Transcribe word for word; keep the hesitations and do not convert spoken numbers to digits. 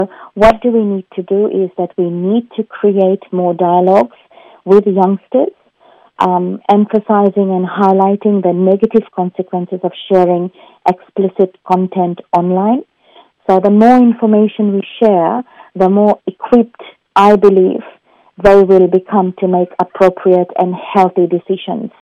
What do we need to do is that we need to create more dialogues with youngsters, um, emphasizing and highlighting the negative consequences of sharing explicit content online. So the more information we share, the more equipped, I believe, they will become to make appropriate and healthy decisions.